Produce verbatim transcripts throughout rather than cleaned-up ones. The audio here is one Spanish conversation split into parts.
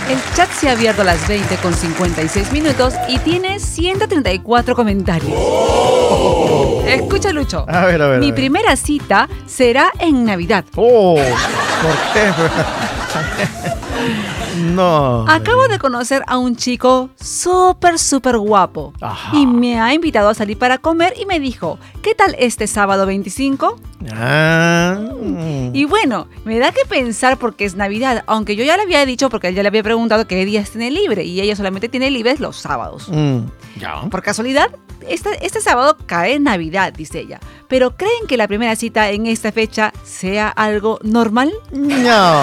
El chat se ha abierto a las veinte con cincuenta y seis minutos y tiene ciento treinta y cuatro comentarios. Oh. Escucha, Lucho. A ver, a ver. Mi a ver. primera cita será en Navidad. Oh, ¿por qué? No. Acabo de conocer a un chico súper, súper guapo. Ajá. Y me ha invitado a salir para comer y me dijo, ¿qué tal este sábado veinticinco? Ah. Y bueno, me da que pensar porque es Navidad, aunque yo ya le había dicho, porque él ya le había preguntado qué días tiene libre y ella solamente tiene libres los sábados. Mm, ya. Por casualidad, este, este sábado cae Navidad, dice ella. ¿Pero creen que la primera cita en esta fecha sea algo normal? No.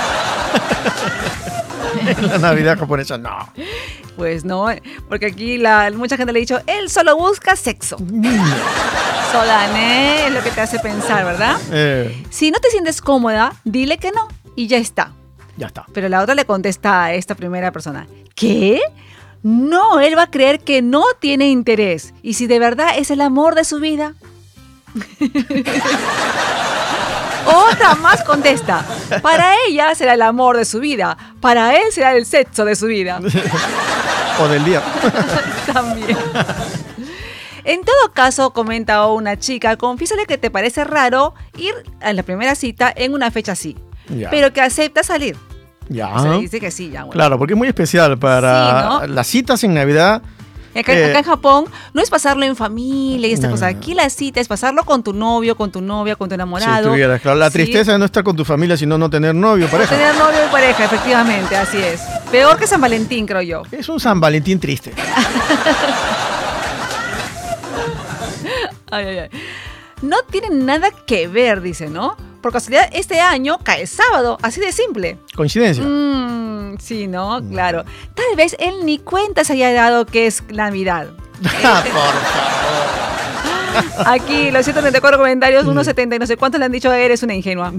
La Navidad japonesa, no. Pues no, porque aquí la, mucha gente le ha dicho, él solo busca sexo. Solané es lo que te hace pensar, ¿verdad? Eh, Si no te sientes cómoda, dile que no y ya está. ya está. Pero la otra le contesta a esta primera persona, ¿qué? No, él va a creer que no tiene interés. Y si de verdad es el amor de su vida. Otra más contesta, para ella será el amor de su vida, para él será el sexo de su vida. O del día. También. En todo caso, comenta una chica, confiésale que te parece raro ir a la primera cita en una fecha así, Ya. pero que acepta salir. Ya. O sea, dice que sí, ya, bueno. Claro, porque es muy especial para Sí, ¿no? las citas en Navidad. Acá, Eh, acá en Japón no es pasarlo en familia y esta No, cosa. no, no. Aquí la cita es pasarlo con tu novio, con tu novia, con tu Si enamorado. tuvieras, claro, la Sí. tristeza de no estar con tu familia, sino no tener novio, pareja. Tener novio y pareja, efectivamente, así es. Peor que San Valentín, creo yo. Es un San Valentín triste. Ay, ay, ay. No tiene nada que ver, dice, ¿no? Por casualidad, este año cae sábado, así de simple. Coincidencia. Mm, sí, ¿no? Claro. Tal vez él ni cuenta se haya dado que es Navidad. Ah, por favor. Aquí, los ciento treinta y cuatro comentarios, uno setenta y no sé cuántos le han dicho, eres una ingenua.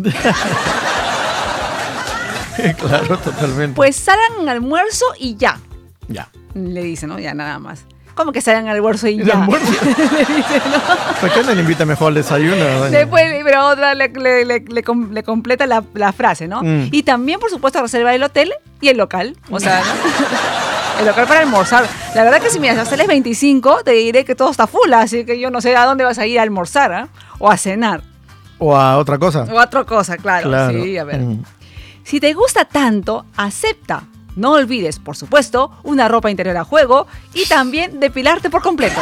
Claro, totalmente. Pues salgan al almuerzo y ya, Ya. le dice, ¿no? Ya nada más. ¿Cómo que salgan al almuerzo y ¿El ya? almuerzo? Le dice, ¿no? ¿Por qué no le invita mejor al desayuno? Doña? Después, pero otra le, le- le- le com- le completa la, la frase, ¿no? Mm. Y también, por supuesto, reservar el hotel y el local. O sea, ¿no? El local para almorzar. La verdad que si me sales veinticinco, te diré que todo está full, así que yo no sé a dónde vas a ir a almorzar, ¿ah? O a cenar. ¿O a otra cosa? O a otra cosa, claro. Claro. Sí, a ver. Mm. Si te gusta tanto, acepta. No olvides, por supuesto, una ropa interior a juego y también depilarte por completo.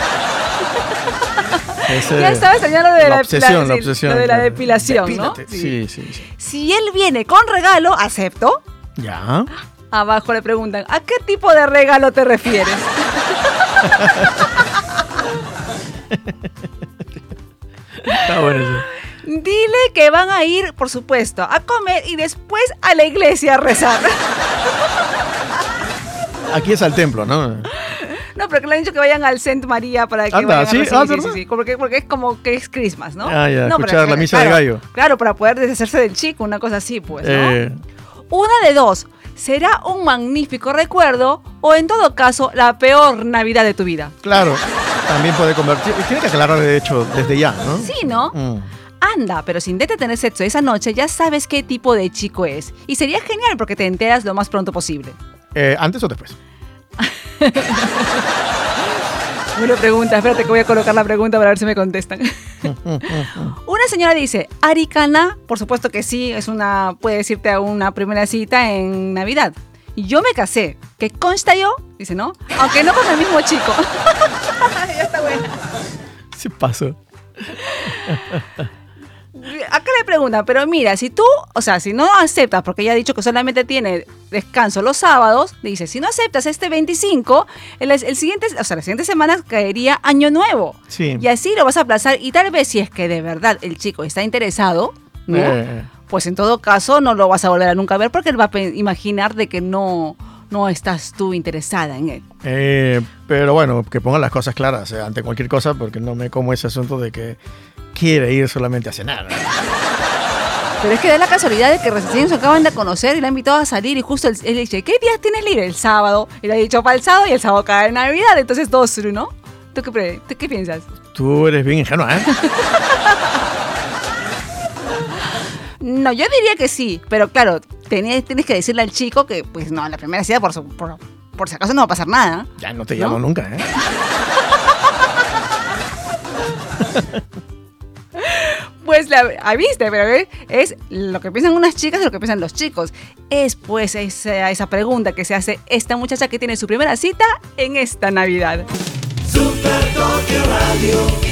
Ese- Ya estaba enseñando de la la, obsesión, sí, la obsesión. lo de la depilación, ¿no? Depílate. Sí, sí, sí. Si él viene con regalo, acepto. Ya. Abajo le preguntan, ¿a qué tipo de regalo te refieres? Está bueno eso. Dile que van a ir, por supuesto, a comer y después a la iglesia a rezar. Aquí es al templo, ¿no? No, pero que le han dicho que vayan al Saint María para que Anda, vayan a ¿sí? rezar. Ah, sí, sí, ¿verdad? sí, porque, porque es como que es Christmas, ¿no? Ah, ya, no, escuchar pero- la misa claro, del gallo. Claro, para poder deshacerse del chico, una cosa así, pues, ¿no? Eh, Una de dos, será un magnífico recuerdo o en todo caso la peor Navidad de tu vida. claro, también puede convertir. Tiene que aclarar, de hecho, desde ya, ¿no? Sí, ¿no? Mm. Anda, pero sin intente tener sexo esa noche ya sabes qué tipo de chico es. Y sería genial porque te enteras lo más pronto posible. Eh, ¿Antes o después? Una pregunta, espérate que voy a colocar la pregunta para ver si me contestan. Una señora dice, Aricana, por supuesto que sí, es una, puedes irte a una primera cita en Navidad. Y yo me casé, que consta yo, dice, ¿no? Aunque no con el mismo chico. Ya está buena. Sí pasó. Acá le preguntan, pero mira, si tú, o sea, si no aceptas, porque ella ha dicho que solamente tiene descanso los sábados, dice, si no aceptas este veinticinco, el, el siguiente, o sea, la siguiente semana caería Año Nuevo. Sí. Y así lo vas a aplazar y tal vez si es que de verdad el chico está interesado, ¿no? Eh, Pues en todo caso no lo vas a volver a nunca ver porque él va a pe- imaginar de que no, no estás tú interesada en él. eh, pero bueno, que pongan las cosas claras eh, ante cualquier cosa, porque no me como ese asunto de que quiere ir solamente a cenar. ¿no? Pero es que da la casualidad de que recién se acaban de conocer y la ha invitado a salir y justo él, él le dice, ¿qué días tienes libre? El sábado. Y le ha dicho para el sábado y el sábado cae en Navidad. Entonces todo suru, ¿no? ¿Tú qué, pre- ¿Tú qué piensas? Tú eres bien ingenua, ¿eh? No, yo diría que sí, pero claro, tenés, tienes que decirle al chico que, pues no, la primera cita por, su, por, por si acaso no va a pasar nada. Ya no te ¿no? llamo nunca, ¿eh? Pues la ah, viste, pero ¿eh? es lo que piensan unas chicas y lo que piensan los chicos. Es pues esa, esa pregunta que se hace esta muchacha que tiene su primera cita en esta Navidad. Super Tokio Radio.